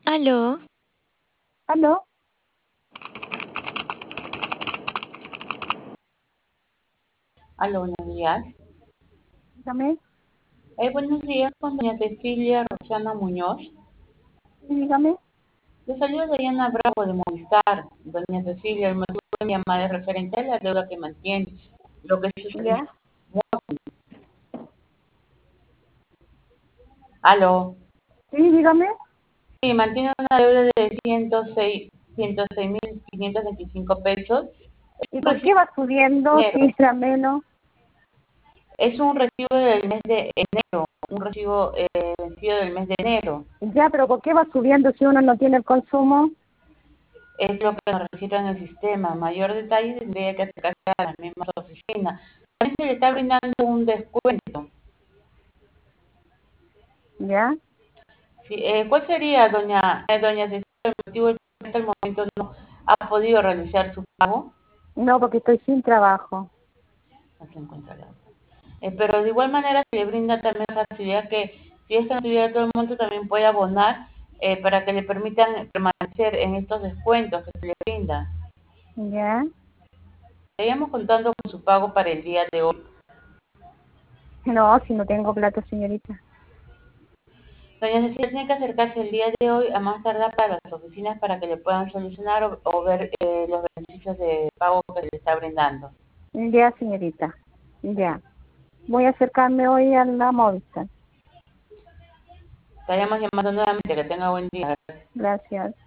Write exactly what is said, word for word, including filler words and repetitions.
Aló, ¿Aló? Aló, buenos días. Dígame, Eh, buenos días, con doña Cecilia Roxana Muñoz. sí, dígame. Le saluda Diana Bravo de Movistar. Doña Cecilia, el motivo de mi llamada es referente a la deuda que mantiene. Lo que sucedió. ¿Ya? Aló. Sí, dígame. Sí, mantiene una deuda de ciento seis mil quinientos veinticinco pesos. ¿Y Un por recibo qué va subiendo de si enero. era menos? Es un recibo del mes de enero. Un recibo eh, vencido del mes de enero. Ya, pero ¿por qué va subiendo si uno no tiene el consumo? Es lo que nos registra en el sistema. Mayor detalle tendría que acercarse a las mismas oficinas. También se le está brindando un descuento. ¿Ya? Sí, eh, ¿cuál sería, doña eh, doña Cecilia, el motivo del que hasta el momento no ha podido realizar su pago? No, porque estoy sin trabajo. No se encuentra la otra. Eh, pero de igual manera se le brinda también la facilidad que si es que no tuviera todo el monto también puede abonar eh, para que le permitan permanecer en estos descuentos que se le brinda. ¿Ya? Estaríamos contando con su pago para el día de hoy. No, si no tengo plata, señorita. Doña Cecilia tiene que acercarse el día de hoy a más tardar para las oficinas para que le puedan solucionar o, o ver eh, los beneficios de pago que se le está brindando. Ya, señorita. Ya. Voy a acercarme hoy a la Movistar. Estaríamos llamando nuevamente. Que tenga buen día. Gracias.